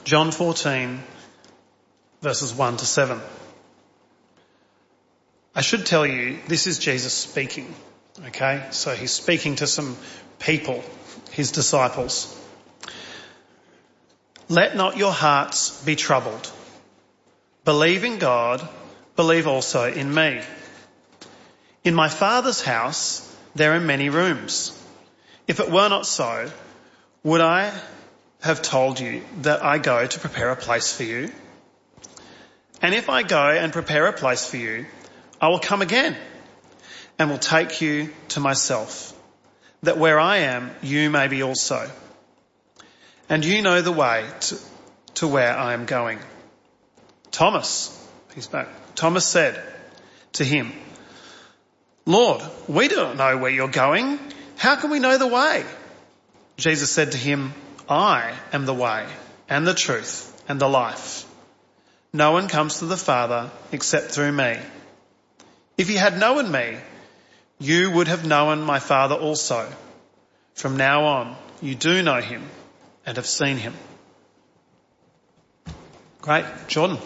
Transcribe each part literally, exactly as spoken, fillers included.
John fourteen, verses one to seven. I should tell you, this is Jesus speaking, okay? So he's speaking to some people, his disciples. Let not your hearts be troubled. Believe in God, believe also in me. In my Father's house there are many rooms. If it were not so, would I have told you that I go to prepare a place for you? And if I go and prepare a place for you, I will come again and will take you to myself, that where I am, you may be also. And you know the way to, to where I am going. Thomas, he's back. Thomas said to him, Lord, we don't know where you're going. How can we know the way? Jesus said to him, I am the way and the truth and the life. No one comes to the Father except through me. If you had known me, you would have known my Father also. From now on, you do know him and have seen him. Great. Jordan.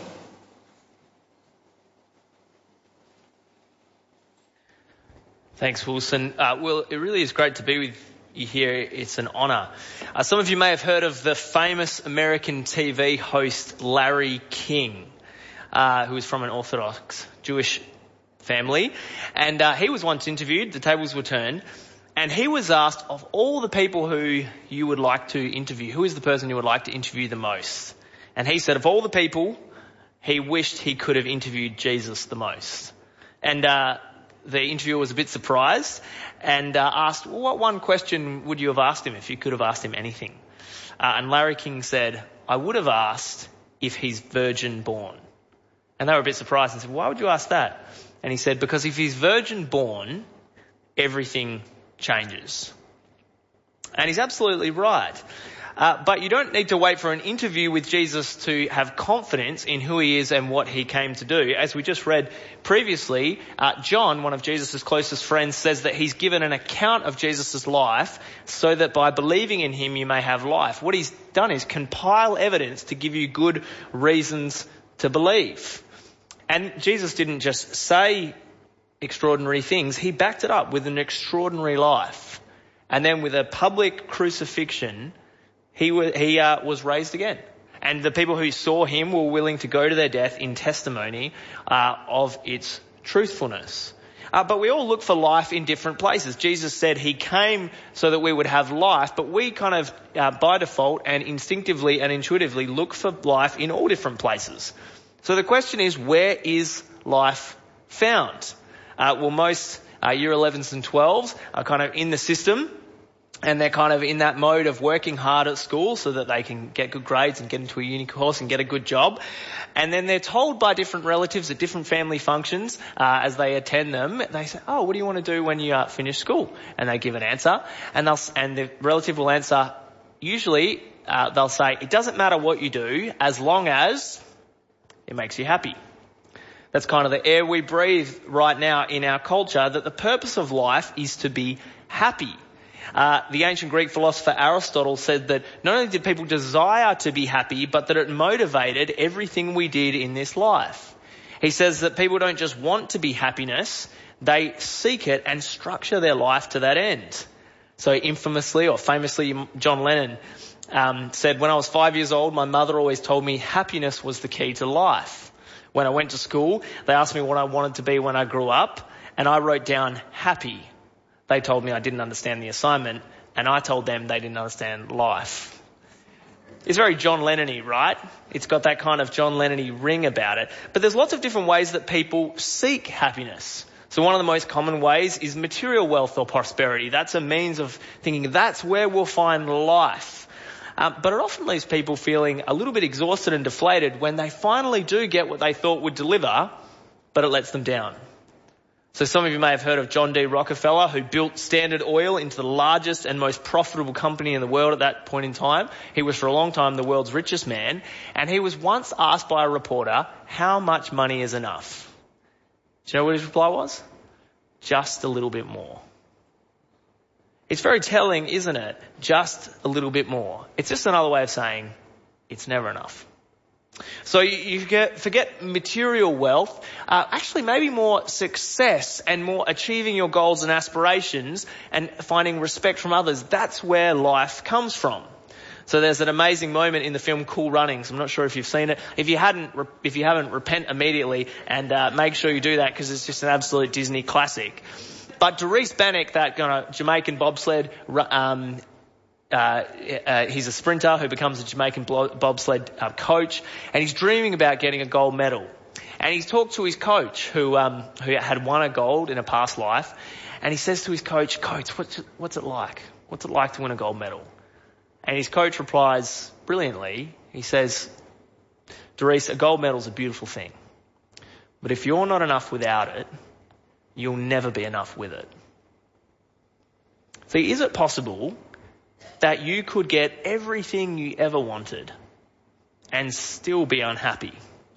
Thanks, Wilson. Uh, well, it really is great to be with you here. It's an honour. Uh, some of you may have heard of the famous American T V host Larry King, uh, who is from an Orthodox Jewish family. And uh, he was once interviewed, the tables were turned, and he was asked, of all the people who you would like to interview, who is the person you would like to interview the most? And he said of all the people, he wished he could have interviewed Jesus the most. And uh the interviewer was a bit surprised and uh, asked, well, what one question would you have asked him if you could have asked him anything? Uh, and Larry King said, I would have asked if he's virgin born. And they were a bit surprised and said, why would you ask that? And he said, because if he's virgin born, everything changes. And he's absolutely right. Uh, but you don't need to wait for an interview with Jesus to have confidence in who he is and what he came to do. As we just read previously, uh, John, one of Jesus' closest friends, says that he's given an account of Jesus' life so that by believing in him you may have life. What he's done is compile evidence to give you good reasons to believe. And Jesus didn't just say extraordinary things, he backed it up with an extraordinary life. And then with a public crucifixion, He, was, he uh, was raised again. And the people who saw him were willing to go to their death in testimony uh, of its truthfulness. Uh, but we all look for life in different places. Jesus said he came so that we would have life, but we kind of, uh, by default and instinctively and intuitively look for life in all different places. So the question is, where is life found? Uh, well, most uh, year elevens and twelves are kind of in the system. And they're kind of in that mode of working hard at school so that they can get good grades and get into a uni course and get a good job. And then they're told by different relatives at different family functions uh, as they attend them, they say, oh, what do you want to do when you uh, finish school? And they give an answer. And they'll and the relative will answer, usually uh, they'll say, it doesn't matter what you do as long as it makes you happy. That's kind of the air we breathe right now in our culture, that the purpose of life is to be happy. Uh, the ancient Greek philosopher Aristotle said that not only did people desire to be happy, but that it motivated everything we did in this life. He says that people don't just want to be happiness, they seek it and structure their life to that end. So infamously or famously, John Lennon um, said, when I was five years old, my mother always told me happiness was the key to life. When I went to school, they asked me what I wanted to be when I grew up, and I wrote down happy. They told me I didn't understand the assignment, and I told them they didn't understand life. It's very John Lennon-y, right? It's got that kind of John Lennon-y ring about it. But there's lots of different ways that people seek happiness. So one of the most common ways is material wealth or prosperity. That's a means of thinking that's where we'll find life. Um, but it often leaves people feeling a little bit exhausted and deflated when they finally do get what they thought would deliver, but it lets them down. So some of you may have heard of John D. Rockefeller, who built Standard Oil into the largest and most profitable company in the world at that point in time. He was for a long time the world's richest man. And he was once asked by a reporter, how much money is enough? Do you know what his reply was? Just a little bit more. It's very telling, isn't it? Just a little bit more. It's just another way of saying it's never enough. So you, you get, forget material wealth, uh, actually maybe more success and more achieving your goals and aspirations and finding respect from others. That's where life comes from. So there's an amazing moment in the film Cool Runnings. I'm not sure if you've seen it. If you hadn't, if you haven't, repent immediately and uh, make sure you do that because it's just an absolute Disney classic. But Dries Bannock, that kind of Jamaican bobsled, um, uh, uh, he's a sprinter who becomes a Jamaican bobsled uh, coach, and he's dreaming about getting a gold medal. And he's talked to his coach, who um, who had won a gold in a past life, and he says to his coach, "Coach, what's it, what's it like? What's it like to win a gold medal?" And his coach replies brilliantly. He says, "Dries, a gold medal's a beautiful thing, but if you're not enough without it, you'll never be enough with it." See, is it possible that you could get everything you ever wanted and still be unhappy?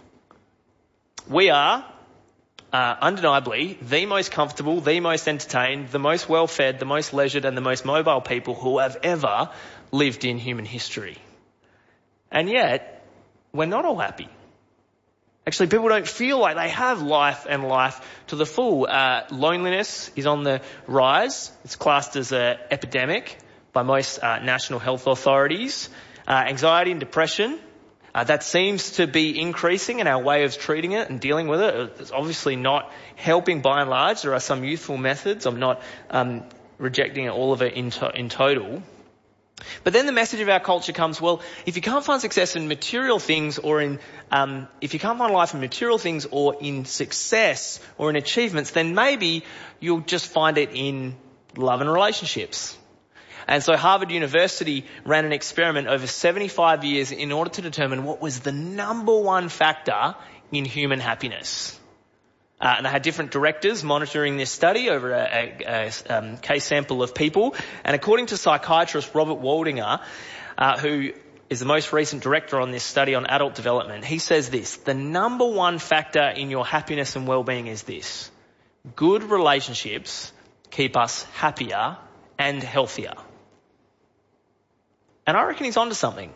We are uh, undeniably the most comfortable, the most entertained, the most well-fed, the most leisured and the most mobile people who have ever lived in human history. And yet, we're not all happy. Actually, people don't feel like they have life and life to the full. Uh, loneliness is on the rise. It's classed as an epidemic by most uh, national health authorities. Uh, anxiety and depression, uh, that seems to be increasing in our way of treating it and dealing with it. It's obviously not helping by and large. There are some youthful methods. I'm not um, rejecting all of it in, to- in total. But then the message of our culture comes, well, if you can't find success in material things or in, um, if you can't find life in material things or in success or in achievements, then maybe you'll just find it in love and relationships. And so Harvard University ran an experiment over seventy-five years in order to determine what was the number one factor in human happiness. Uh, and they had different directors monitoring this study over a, a, a um, case sample of people. And according to psychiatrist Robert Waldinger, uh, who is the most recent director on this study on adult development, he says this: the number one factor in your happiness and well-being is this: good relationships keep us happier and healthier. And I reckon he's onto something.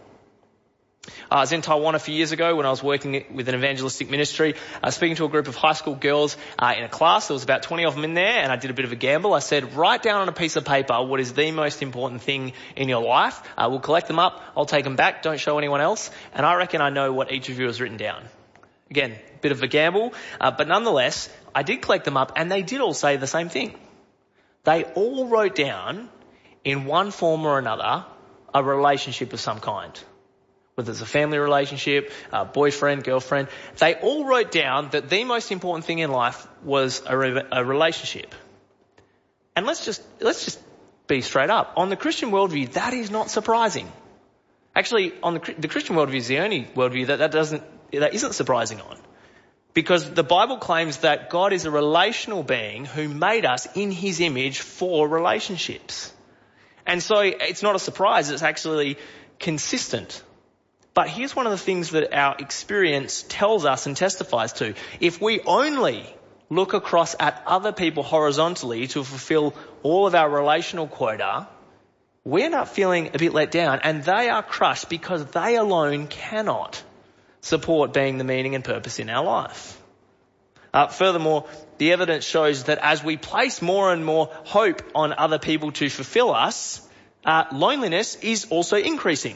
I was in Taiwan a few years ago when I was working with an evangelistic ministry, uh, speaking to a group of high school girls uh, in a class. There was about twenty of them in there, and I did a bit of a gamble. I said, write down on a piece of paper what is the most important thing in your life. Uh, we'll collect them up. I'll take them back. Don't show anyone else. And I reckon I know what each of you has written down. Again, a bit of a gamble, uh, but nonetheless, I did collect them up, and they did all say the same thing. They all wrote down, in one form or another, a relationship of some kind. Whether it's a family relationship, a boyfriend, girlfriend, they all wrote down that the most important thing in life was a, re- a relationship. And let's just, let's just be straight up. On the Christian worldview, that is not surprising. Actually, on the, the Christian worldview is the only worldview that that doesn't, that isn't surprising on. Because the Bible claims that God is a relational being who made us in his image for relationships. And so it's not a surprise, it's actually consistent. But here's one of the things that our experience tells us and testifies to. If we only look across at other people horizontally to fulfill all of our relational quota, we end up feeling a bit let down, and they are crushed because they alone cannot support being the meaning and purpose in our life. Uh, furthermore, the evidence shows that as we place more and more hope on other people to fulfill us, uh, loneliness is also increasing.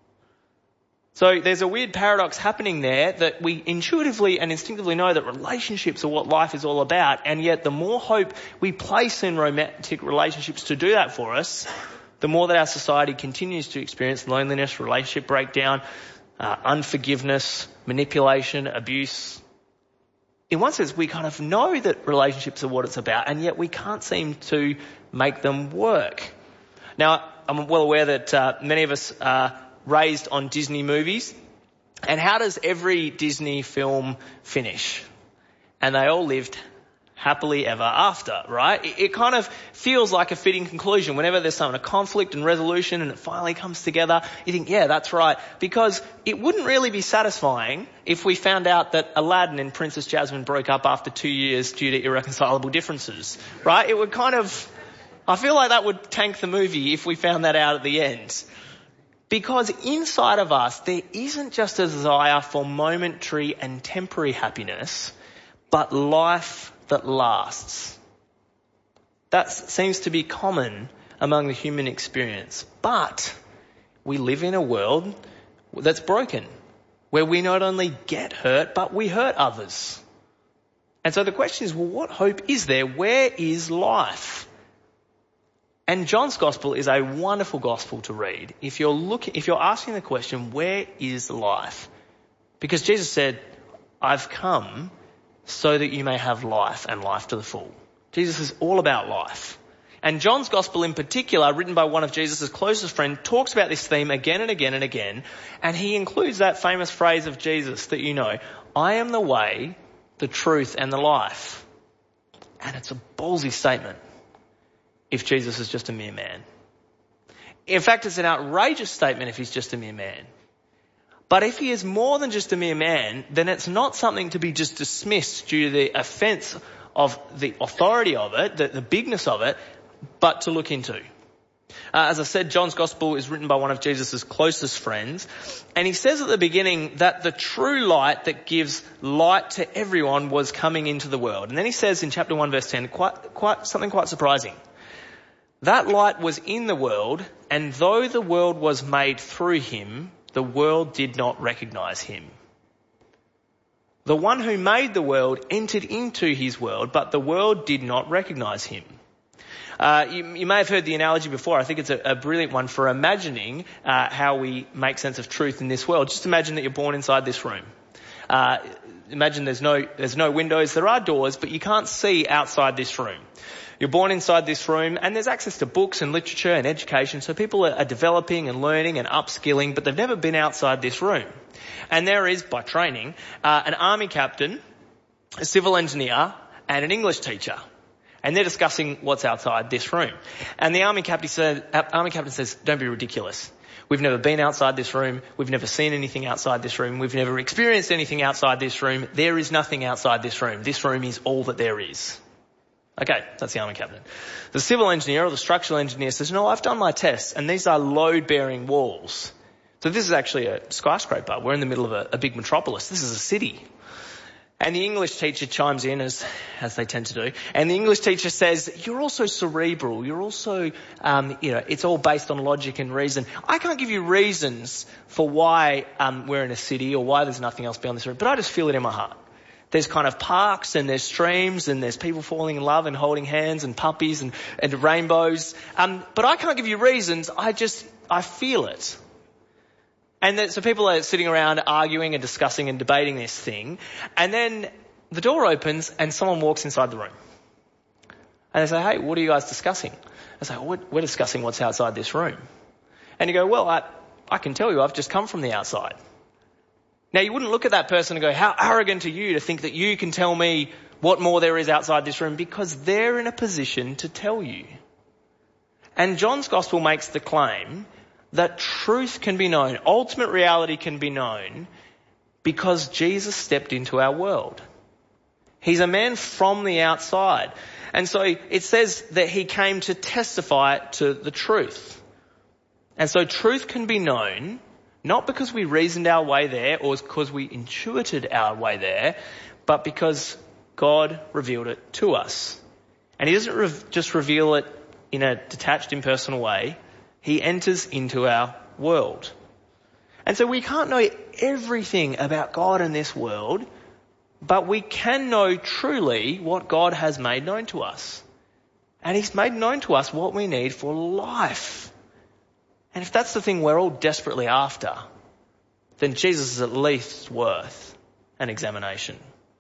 So there's a weird paradox happening there that we intuitively and instinctively know that relationships are what life is all about, and yet the more hope we place in romantic relationships to do that for us, the more that our society continues to experience loneliness, relationship breakdown, uh, unforgiveness, manipulation, abuse. In one sense, we kind of know that relationships are what it's about, and yet we can't seem to make them work. Now, I'm well aware that uh, many of us are raised on Disney movies. And how does every Disney film finish? And they all lived happily ever after, right? It, it kind of feels like a fitting conclusion. Whenever there's some a conflict and resolution and it finally comes together, you think, yeah, that's right. Because it wouldn't really be satisfying if we found out that Aladdin and Princess Jasmine broke up after two years due to irreconcilable differences, right? It would kind of, I feel like that would tank the movie if we found that out at the end. Because inside of us, there isn't just a desire for momentary and temporary happiness, but life that lasts. That seems to be common among the human experience. But we live in a world that's broken, where we not only get hurt, but we hurt others. And so the question is, well, what hope is there? Where is life? And John's gospel is a wonderful gospel to read if you're looking, if you're asking the question, where is life? Because Jesus said, I've come so that you may have life and life to the full. Jesus is all about life. And John's gospel in particular, written by one of Jesus' closest friends, talks about this theme again and again and again. And he includes that famous phrase of Jesus that you know, I am the way, the truth and the life. And it's a ballsy statement if Jesus is just a mere man. In fact, it's an outrageous statement if he's just a mere man. But if he is more than just a mere man, then it's not something to be just dismissed due to the offence of the authority of it, the, the bigness of it, but to look into. Uh, as I said, John's gospel is written by one of Jesus' closest friends. And he says at the beginning that the true light that gives light to everyone was coming into the world. And then he says in chapter one, verse ten, quite, quite, something quite surprising. That light was in the world, and though the world was made through him, the world did not recognize him. The one who made the world entered into his world, but the world did not recognize him. Uh, you, you may have heard the analogy before. I think it's a, a brilliant one for imagining uh, how we make sense of truth in this world. Just imagine that you're born inside this room. Uh, imagine there's no there's no windows. There are doors, but you can't see outside this room. You're born inside this room, and there's access to books and literature and education. So people are, are developing and learning and upskilling, but they've never been outside this room. And there is, by training, uh, an army captain, a civil engineer, and an English teacher. And they're discussing what's outside this room. And the army captain said, army captain says, don't be ridiculous. We've never been outside this room. We've never seen anything outside this room. We've never experienced anything outside this room. There is nothing outside this room. This room is all that there is. Okay, that's the army captain. The civil engineer or the structural engineer says, no, I've done my tests, and these are load-bearing walls. So this is actually a skyscraper. We're in the middle of a, a big metropolis. This is a city. And the English teacher chimes in, as as they tend to do, and the English teacher says, you're also cerebral. You're also, um, you know, it's all based on logic and reason. I can't give you reasons for why um, we're in a city or why there's nothing else beyond this room, but I just feel it in my heart. There's kind of parks and there's streams and there's people falling in love and holding hands and puppies and, and rainbows. Um, but I can't give you reasons. I just, I feel it. And then, so people are sitting around arguing and discussing and debating this thing. And then the door opens and someone walks inside the room. And they say, hey, what are you guys discussing? I say, oh, we're discussing what's outside this room. And you go, well, I, I can tell you I've just come from the outside. Now, you wouldn't look at that person and go, how arrogant are you to think that you can tell me what more there is outside this room, because they're in a position to tell you. And John's gospel makes the claim that truth can be known, ultimate reality can be known, because Jesus stepped into our world. He's a man from the outside. And so it says that he came to testify to the truth. And so truth can be known, not because we reasoned our way there or because we intuited our way there, but because God revealed it to us. And he doesn't re- just reveal it in a detached, impersonal way. He enters into our world. And so we can't know everything about God in this world, but we can know truly what God has made known to us. And he's made known to us what we need for life. And if that's the thing we're all desperately after, then Jesus is at least worth an examination.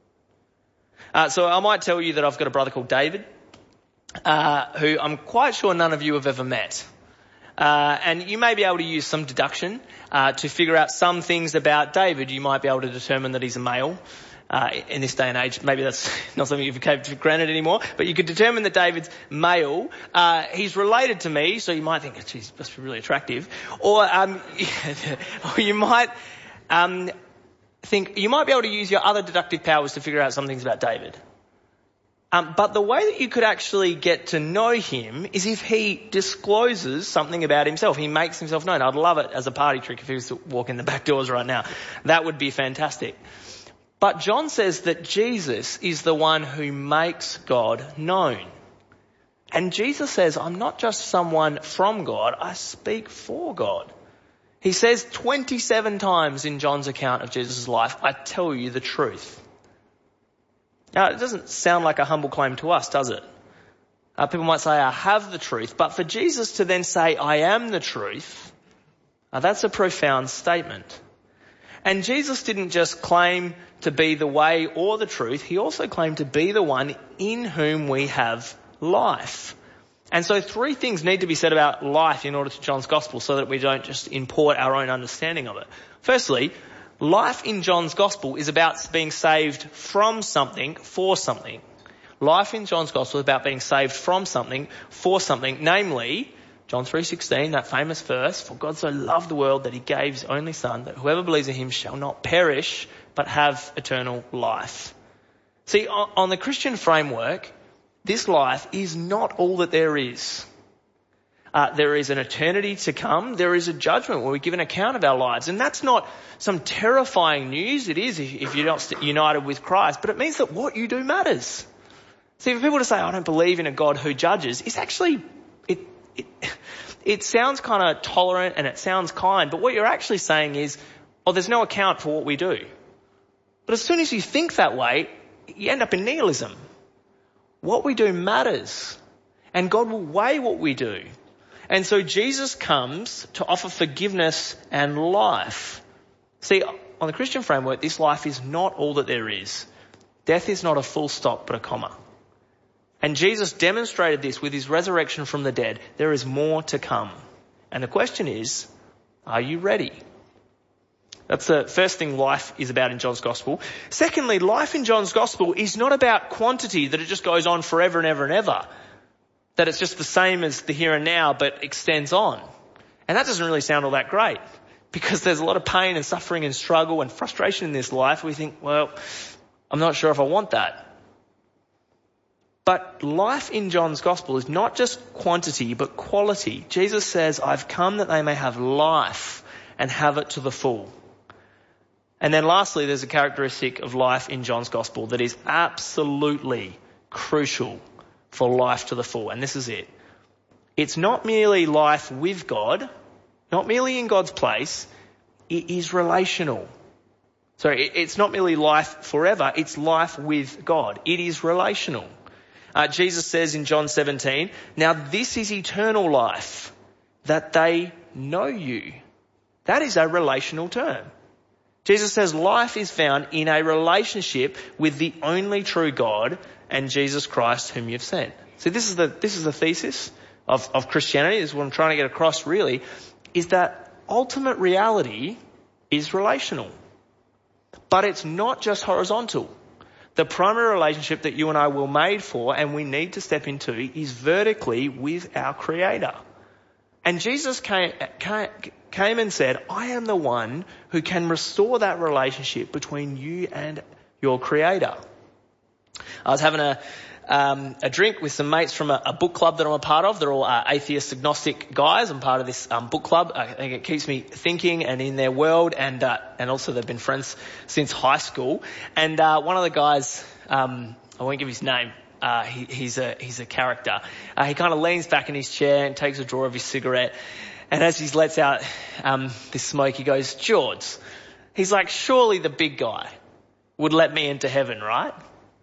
Uh, so I might tell you that I've got a brother called David, uh, who I'm quite sure none of you have ever met. Uh, and you may be able to use some deduction uh, to figure out some things about David. You might be able to determine that he's a male. Uh, in this day and age, maybe that's not something you've taken for granted anymore, but you could determine that David's male. Uh, he's related to me, so you might think, oh, geez, must be really attractive. Or, um, or you might um, think, you might be able to use your other deductive powers to figure out some things about David. Um, but the way that you could actually get to know him is if he discloses something about himself. He makes himself known. I'd love it as a party trick if he was to walk in the back doors right now. That would be fantastic. But John says that Jesus is the one who makes God known. And Jesus says, I'm not just someone from God, I speak for God. He says twenty-seven times in John's account of Jesus' life, I tell you the truth. Now, it doesn't sound like a humble claim to us, does it? Uh, people might say, I have the truth. But for Jesus to then say, I am the truth, uh, that's a profound statement. And Jesus didn't just claim to be the way or the truth. He also claimed to be the one in whom we have life. And so three things need to be said about life in order to John's gospel so that we don't just import our own understanding of it. Firstly, life in John's gospel is about being saved from something for something. Life in John's gospel is about being saved from something for something, namely John three sixteen, that famous verse, for God so loved the world that he gave his only son, that whoever believes in him shall not perish but have eternal life. See, on the Christian framework, this life is not all that there is. Uh, there is an eternity to come. There is a judgment where we give an account of our lives. And that's not some terrifying news. It is if, if you're not united with Christ. But it means that what you do matters. See, for people to say, I don't believe in a God who judges, it's actually, it, it, it sounds kind of tolerant and it sounds kind. But what you're actually saying is, oh, there's no account for what we do. But as soon as you think that way, you end up in nihilism. What we do matters. And God will weigh what we do. And so Jesus comes to offer forgiveness and life. See, on the Christian framework, this life is not all that there is. Death is not a full stop, but a comma. And Jesus demonstrated this with his resurrection from the dead. There is more to come. And the question is, are you ready? That's the first thing life is about in John's gospel. Secondly, life in John's gospel is not about quantity, that it just goes on forever and ever and ever. That it's just the same as the here and now, but extends on. And that doesn't really sound all that great, because there's a lot of pain and suffering and struggle and frustration in this life. We think, well, I'm not sure if I want that. But life in John's gospel is not just quantity, but quality. Jesus says, I've come that they may have life and have it to the full. And then lastly, there's a characteristic of life in John's gospel that is absolutely crucial for life to the full. And this is it. It's not merely life with God, not merely in God's place. It is relational. Sorry, it's not merely life forever. It's life with God. It is relational. Uh, Jesus says in John seventeen, now this is eternal life, that they know you. That is a relational term. Jesus says life is found in a relationship with the only true God and Jesus Christ whom you've sent. So this is the, this is the thesis of, of Christianity. This is what I'm trying to get across really, is that ultimate reality is relational. But it's not just horizontal. The primary relationship that you and I were made for and we need to step into is vertically with our Creator. And Jesus came, came, came and said, I am the one who can restore that relationship between you and your Creator. I was having a um, a drink with some mates from a, a book club that I'm a part of. They're all uh, atheist, agnostic guys. I'm part of this um, book club. I think it keeps me thinking and in their world, and uh, and also they've been friends since high school. And uh, one of the guys, um, I won't give his name. Uh, he, he's a he's a character. Uh, he kind of leans back in his chair and takes a draw of his cigarette, and as he lets out um, this smoke, he goes, "George," he's like, "surely the big guy would let me into heaven, right?"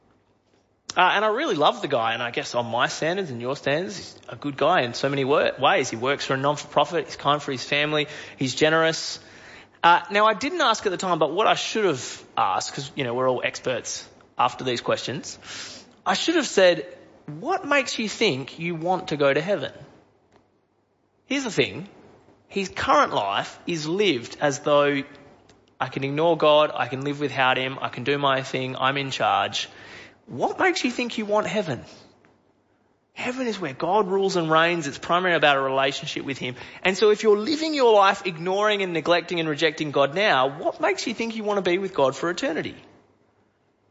Uh, and I really love the guy, and I guess on my standards and your standards, he's a good guy in so many wor- ways. He works for a non-for-profit, he's kind for his family, he's generous. Uh, now, I didn't ask at the time, but what I should have asked, because, you know, we're all experts after these questions, I should have said, what makes you think you want to go to heaven? Here's the thing, his current life is lived as though I can ignore God, I can live without him, I can do my thing, I'm in charge. What makes you think you want heaven? Heaven is where God rules and reigns. It's primarily about a relationship with him. And so if you're living your life ignoring and neglecting and rejecting God now, what makes you think you want to be with God for eternity?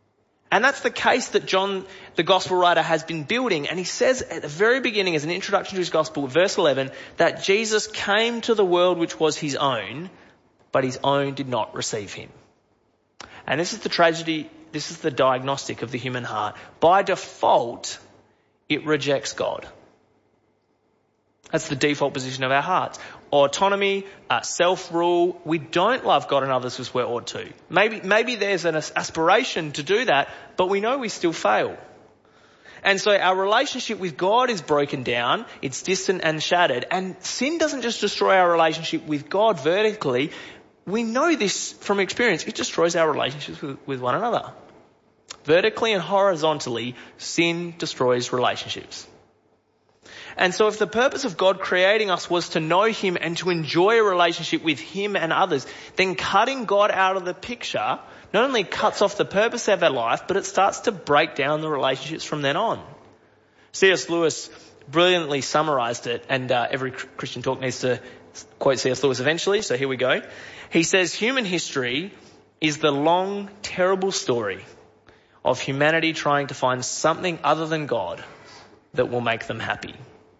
And that's the case that John, the gospel writer, has been building. And he says at the very beginning, as an introduction to his gospel, verse eleven, that Jesus came to the world which was his own, but his own did not receive him. And this is the tragedy, this is the diagnostic of the human heart. By default, it rejects God. That's the default position of our hearts. Autonomy, uh, self-rule. We don't love God and others as we ought to. Maybe, maybe there's an aspiration to do that, but we know we still fail. And so our relationship with God is broken down. It's distant and shattered. And sin doesn't just destroy our relationship with God vertically. We know this from experience. It destroys our relationships with, with one another. Vertically and horizontally, sin destroys relationships. And so if the purpose of God creating us was to know him and to enjoy a relationship with him and others, then cutting God out of the picture not only cuts off the purpose of our life, but it starts to break down the relationships from then on. C S Lewis brilliantly summarized it, and uh, every Christian talk needs to quote C S Lewis eventually, so here we go. He says, human history is the long, terrible story of humanity trying to find something other than God that will make them happy.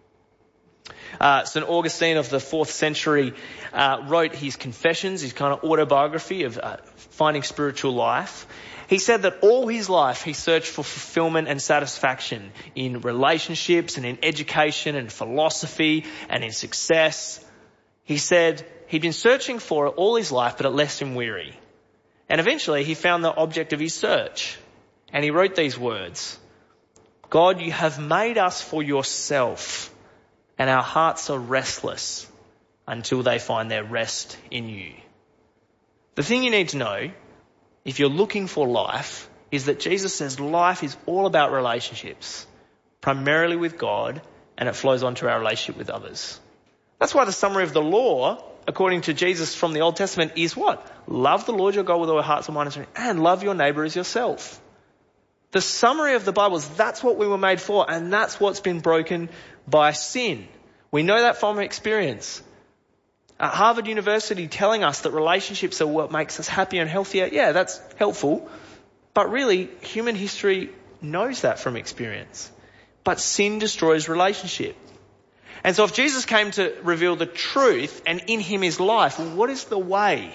Uh, Saint Augustine of the fourth century uh, wrote his Confessions, his kind of autobiography of uh, finding spiritual life. He said that all his life he searched for fulfillment and satisfaction in relationships and in education and philosophy and in success. He said he'd been searching for it all his life, but it left him weary. And eventually he found the object of his search. And he wrote these words, God, you have made us for yourself, and our hearts are restless until they find their rest in you. The thing you need to know, if you're looking for life, is that Jesus says life is all about relationships, primarily with God, and it flows on to our relationship with others. That's why the summary of the law, according to Jesus from the Old Testament, is what? Love the Lord your God with all your heart, soul, mind, and strength, and love your neighbour as yourself. The summary of the Bible is that's what we were made for, and that's what's been broken by sin. We know that from experience. At Harvard University telling us that relationships are what makes us happier and healthier, yeah, that's helpful. But really, human history knows that from experience. But sin destroys relationship. And so if Jesus came to reveal the truth and in him is life, well, what is the way?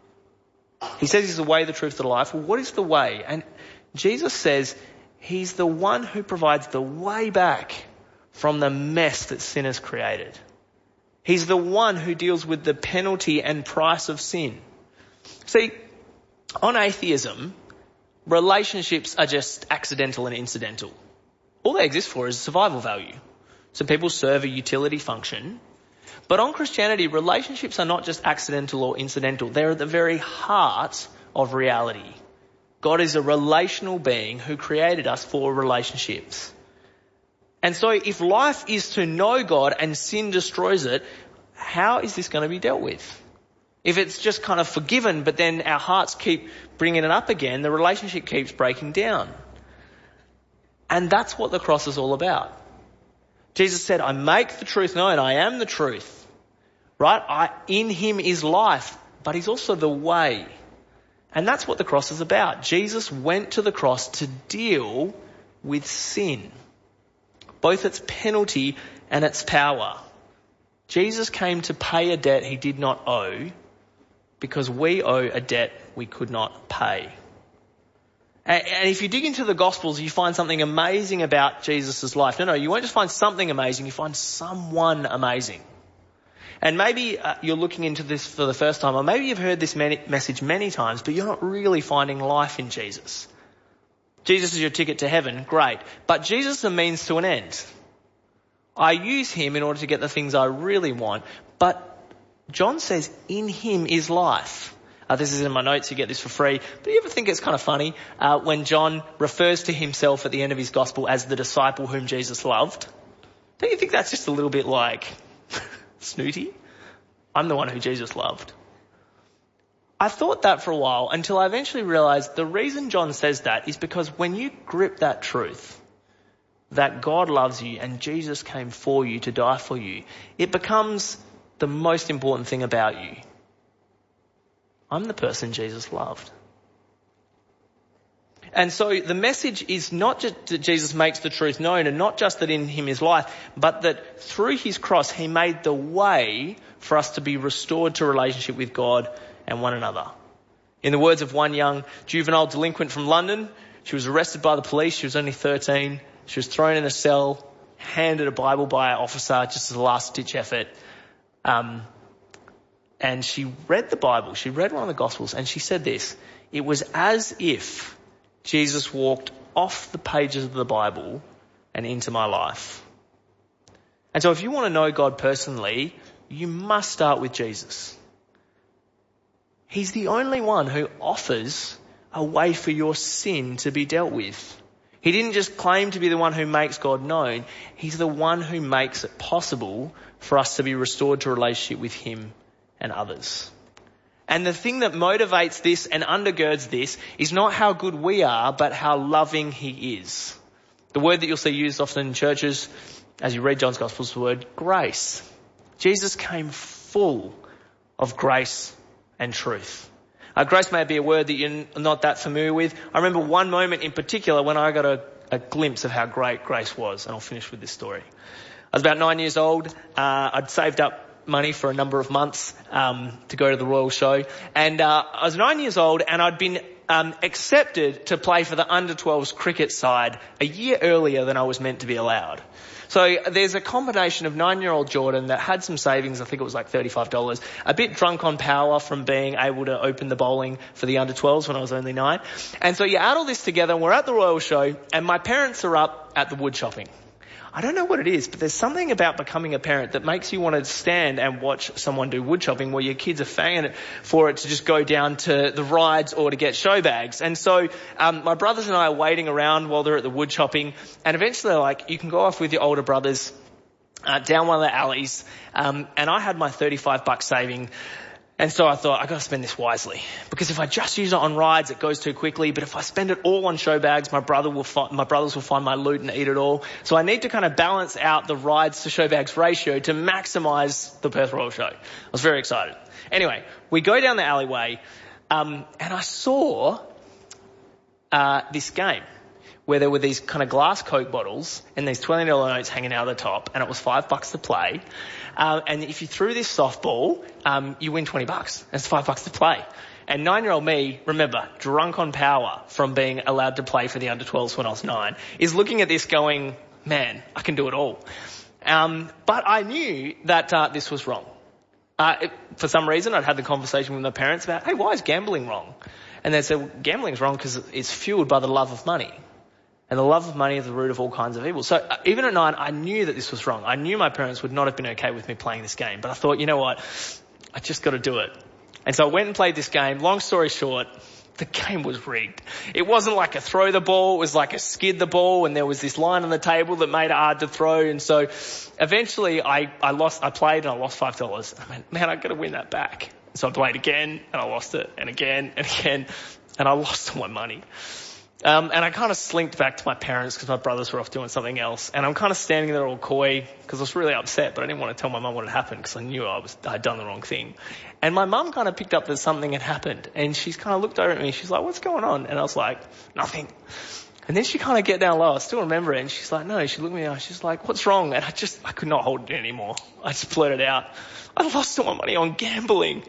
He says he's the way, the truth, the life. Well, what is the way? And Jesus says he's the one who provides the way back from the mess that sin has created. He's the one who deals with the penalty and price of sin. See, on atheism, relationships are just accidental and incidental. All they exist for is survival value. So people serve a utility function. But on Christianity, relationships are not just accidental or incidental. They're at the very heart of reality. God is a relational being who created us for relationships. And so if life is to know God and sin destroys it, how is this going to be dealt with? If it's just kind of forgiven, but then our hearts keep bringing it up again, the relationship keeps breaking down. And that's what the cross is all about. Jesus said, I make the truth known. I am the truth. Right? I, in him is life, but he's also the way. And that's what the cross is about. Jesus went to the cross to deal with sin, both its penalty and its power. Jesus came to pay a debt he did not owe because we owe a debt we could not pay. And if you dig into the Gospels, you find something amazing about Jesus' life. No, no, you won't just find something amazing, you find someone amazing. And maybe uh, you're looking into this for the first time, or maybe you've heard this many, message many times, but you're not really finding life in Jesus. Jesus is your ticket to heaven, great. But Jesus is a means to an end. I use him in order to get the things I really want, but John says in him is life. Uh, this is in my notes, you get this for free. But do you ever think it's kind of funny uh, when John refers to himself at the end of his gospel as the disciple whom Jesus loved? Don't you think that's just a little bit like snooty? I'm the one who Jesus loved. I thought that for a while until I eventually realized the reason John says that is because when you grip that truth, that God loves you and Jesus came for you to die for you, it becomes the most important thing about you. I'm the person Jesus loved. And so the message is not just that Jesus makes the truth known and not just that in him is life, but that through his cross, he made the way for us to be restored to relationship with God and one another. In the words of one young juvenile delinquent from London, she was arrested by the police. She was only thirteen. She was thrown in a cell, handed a Bible by an officer just as a last ditch effort. Um, and she read the Bible. She read one of the Gospels and she said this: it was as if Jesus walked off the pages of the Bible and into my life. And so if you want to know God personally, you must start with Jesus. He's the only one who offers a way for your sin to be dealt with. He didn't just claim to be the one who makes God known. He's the one who makes it possible for us to be restored to a relationship with him and others. And the thing that motivates this and undergirds this is not how good we are, but how loving he is. The word that you'll see used often in churches as you read John's Gospel is the word grace. Jesus came full of grace and truth. Uh, grace may be a word that you're not that familiar with. I remember one moment in particular when I got a, a glimpse of how great grace was, and I'll finish with this story. I was about nine years old. Uh, I'd saved up money for a number of months um, to go to the Royal Show. And uh, I was nine years old and I'd been um, accepted to play for the under twelves cricket side a year earlier than I was meant to be allowed. So there's a combination of nine-year-old Jordan that had some savings, I think it was like thirty-five dollars, a bit drunk on power from being able to open the bowling for the under twelves when I was only nine. And so you add all this together and we're at the Royal Show and my parents are up at the wood shopping. I don't know what it is, but there's something about becoming a parent that makes you want to stand and watch someone do wood shopping where your kids are fanging it for it to just go down to the rides or to get show bags. And so um, my brothers and I are waiting around while they're at the wood shopping, and eventually they're like, you can go off with your older brothers uh, down one of the alleys. Um, and I had my thirty-five bucks saving. And so I thought, I've got to spend this wisely, because if I just use it on rides, it goes too quickly. But if I spend it all on show bags, my brother will fi- my brothers will find my loot and eat it all. So I need to kind of balance out the rides to show bags ratio to maximise the Perth Royal Show. I was very excited. Anyway, we go down the alleyway, um, and I saw uh, this game where there were these kind of glass Coke bottles and these twenty dollars notes hanging out of the top, and it was five bucks to play. Uh, and if you threw this softball, um, you win twenty bucks. It's five bucks to play. And nine-year-old me, remember, drunk on power from being allowed to play for the under twelves when I was nine, is looking at this going, man, I can do it all. Um, but I knew that uh, this was wrong. Uh, it, for some reason, I'd had the conversation with my parents about, hey, why is gambling wrong? And they said, well, gambling's wrong because it's fueled by the love of money. And the love of money is the root of all kinds of evil. So uh, even at nine, I knew that this was wrong. I knew my parents would not have been okay with me playing this game. But I thought, you know what? I just got to do it. And so I went and played this game. Long story short, the game was rigged. It wasn't like a throw the ball. It was like a skid the ball. And there was this line on the table that made it hard to throw. And so eventually I, I lost, I played and I lost five dollars. I went, man, I've got to win that back. So I played again and I lost it and again and again. And I lost all my money. Um, and I kind of slinked back to my parents because my brothers were off doing something else. And I'm kind of standing there all coy because I was really upset, but I didn't want to tell my mum what had happened because I knew I was, I'd done the wrong thing. And my mum kind of picked up that something had happened. And she's kind of looked over at me. She's like, what's going on? And I was like, nothing. And then she kind of get down low. I still remember it. And she's like, no. She looked at me and she's like, what's wrong? And I just, I could not hold it anymore. I just blurted out, I lost all my money on gambling.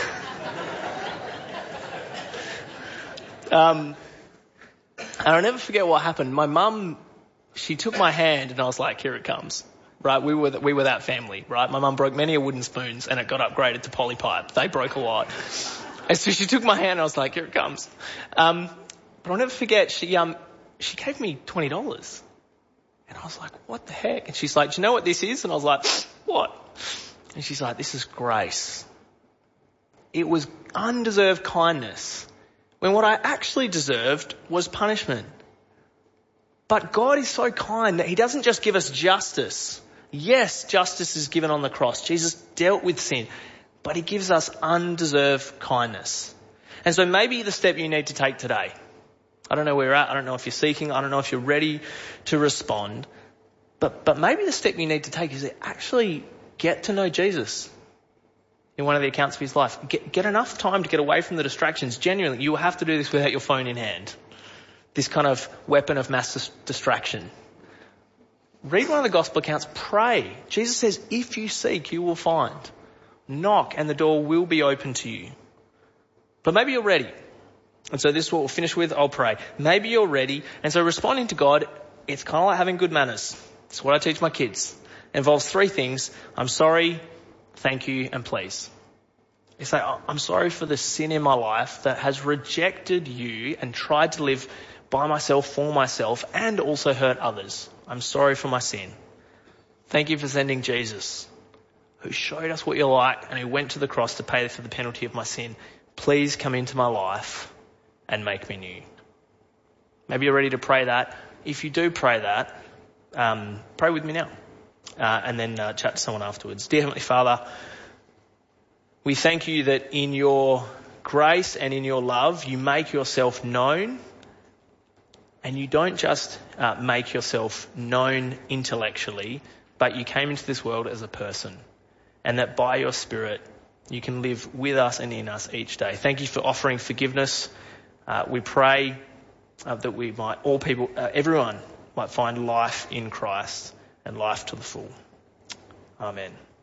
um, And I'll never forget what happened. My mum, she took my hand and I was like, here it comes. Right? We were, we were that family, right? My mum broke many a wooden spoons and it got upgraded to polypipe. They broke a lot. And so she took my hand and I was like, here it comes. Um, but I'll never forget, she, um, she gave me twenty dollars. And I was like, what the heck? And she's like, do you know what this is? And I was like, what? And she's like, this is grace. It was undeserved kindness, when what I actually deserved was punishment. But God is so kind that he doesn't just give us justice. Yes, justice is given on the cross. Jesus dealt with sin, but he gives us undeserved kindness. And so maybe the step you need to take today, I don't know where you're at, I don't know if you're seeking, I don't know if you're ready to respond, but, but maybe the step you need to take is to actually get to know Jesus in one of the accounts of his life. Get, get enough time to get away from the distractions. Genuinely, you will have to do this without your phone in hand. this kind of weapon of mass dis- distraction. Read one of the gospel accounts, pray. Jesus says, if you seek, you will find. Knock and the door will be open to you. But maybe you're ready. And so this is what we'll finish with. I'll pray. Maybe you're ready. And so responding to God, it's kind of like having good manners. It's what I teach my kids. It involves three things. I'm sorry, thank you, and please. You say, oh, I'm sorry for the sin in my life that has rejected you and tried to live by myself, for myself, and also hurt others. I'm sorry for my sin. Thank you for sending Jesus, who showed us what you're like and who went to the cross to pay for the penalty of my sin. Please come into my life and make me new. Maybe you're ready to pray that. If you do pray that, um, pray with me now uh, and then uh, chat to someone afterwards. Dear Heavenly Father, we thank you that in your grace and in your love, you make yourself known. And you don't just uh, make yourself known intellectually, but you came into this world as a person. And that by your Spirit, you can live with us and in us each day. Thank you for offering forgiveness. Uh, we pray uh, that we might, all people, uh, everyone might find life in Christ and life to the full. Amen.